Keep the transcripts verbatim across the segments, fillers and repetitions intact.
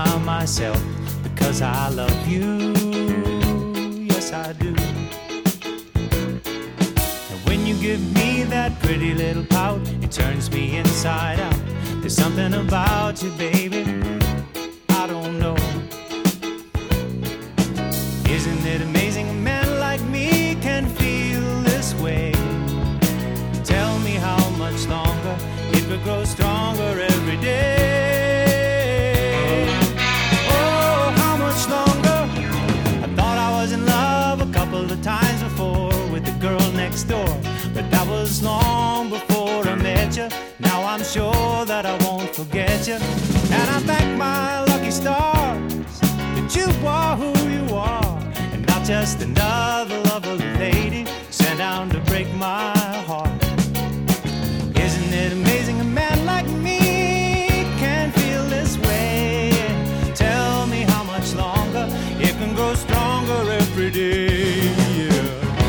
smile myself because I love you. Yes, I do. And when you give me that pretty little pout, it turns me inside out. There's something about you, baby, I don't know. Isn't it amazing a man like me can feel this way? Tell me how much longer it will grow stronger every day. Oh, how much longer? I thought I was in love a couple of times before with the girl next door, but that was long before I met you. Now I'm sure that I won't forget you, and I thank my lucky stars that you are who you are, and not just another lovely lady sent down to break my heart. Isn't it amazing a man like me can feel this way? Tell me how much longer it can grow stronger every day. Yeah.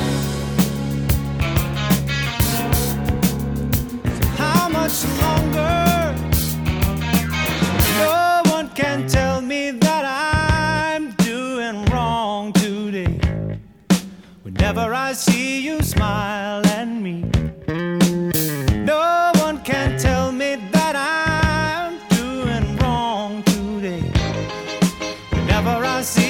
How much longer? No one can tell me that I'm doing wrong today. Whenever I see you smile at me, no one can tell me that I'm doing wrong today. Whenever I see